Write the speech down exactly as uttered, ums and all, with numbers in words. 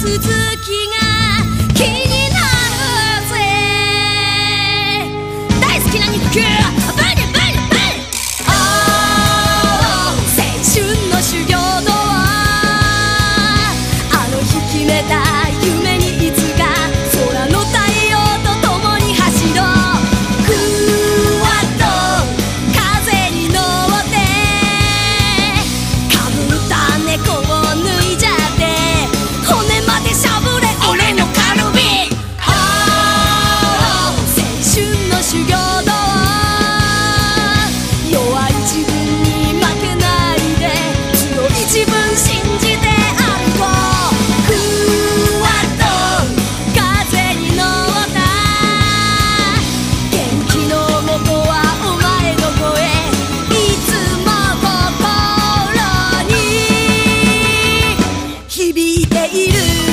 続きが気になるぜ。大好きな肉球ブリブリブリ。青春の修行道はあの日決めた夢にいつか空の太陽と共に走ろう。ふわっと風に乗ってかぶった猫を脱いじゃって骨までしゃぶれ俺のカルビ。青春の修行道弱い自分に負けないで強い自分信じて歩こう。ふわっと風に乗った元気の元はお前の声いつも心に響いている。